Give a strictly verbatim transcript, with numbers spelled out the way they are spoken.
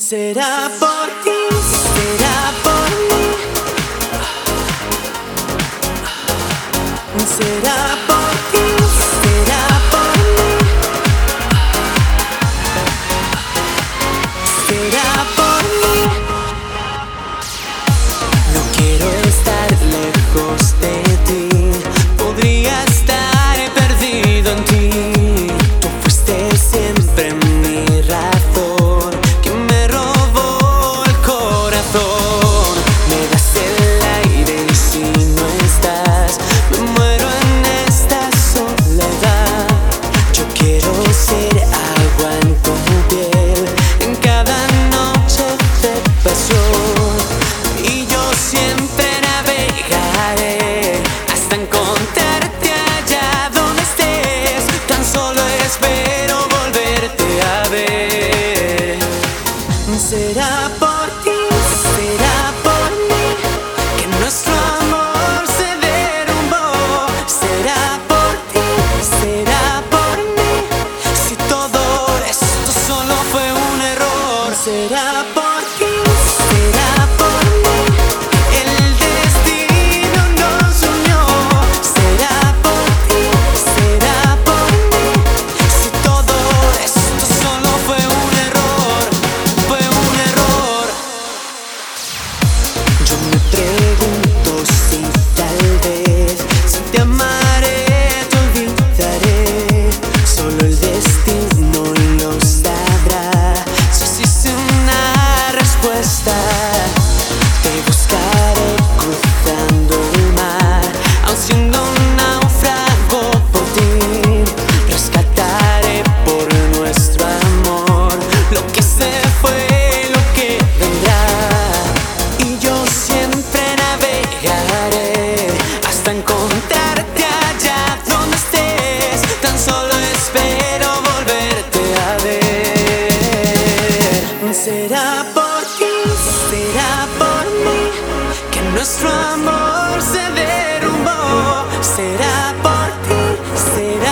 Será por ti, será por mí. Será por ti, será por mí. Será por mí. No quiero estar lejos de ti. Podría estar perdido en ti. Tú fuiste siempre mi razón, que me robó el corazón. Me das el aire y si no estás, me muero en esta soledad. Yo quiero ser agua en tu piel en cada noche de pasión. Y yo siempre navegaré hasta encontrarte allá donde estés. Tan solo espero volverte a ver. Será por ti, será por mí, que nuestro amor se derrumbó. Será por ti, será por mí, si todo esto solo fue un error. Será por ti, será por mí, el destino nos unió. Será por ti, será por mí, si todo esto solo fue un error, fue un error. Yo me pregunto si tal vez, si te amaré, te olvidaré. Solo el destino lo sabrá. Si existe una respuesta, te buscaré cruzando el mar, aun siendo un náufrago por ti. Rescataré por nuestro amor lo que se fue, lo que vendrá. Y yo siempre navegaré hasta encontrarte allá donde estés. Tan solo espero volverte a ver. Será por ti, será por mí, que nuestro amor se derrumbó. Será por ti, será